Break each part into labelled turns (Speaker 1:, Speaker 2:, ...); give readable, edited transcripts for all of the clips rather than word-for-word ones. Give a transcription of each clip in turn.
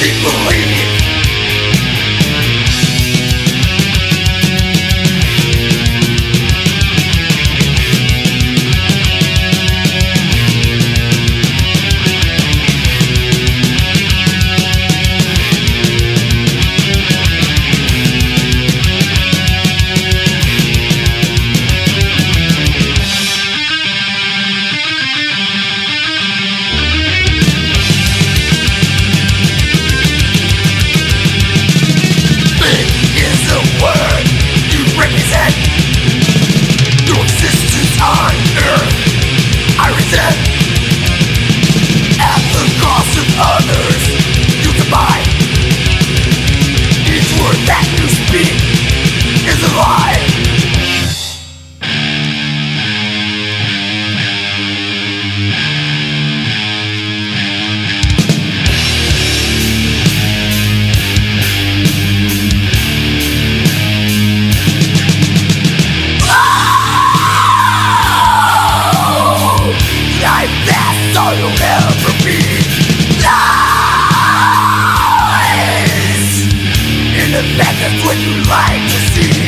Speaker 1: all you'll ever be. Lies in the fact that's what you like to see.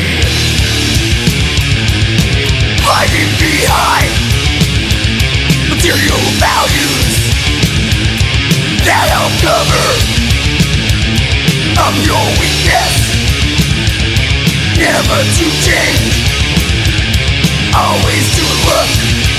Speaker 1: Hiding behind material values that help cover up your weakness. Never to change, always to look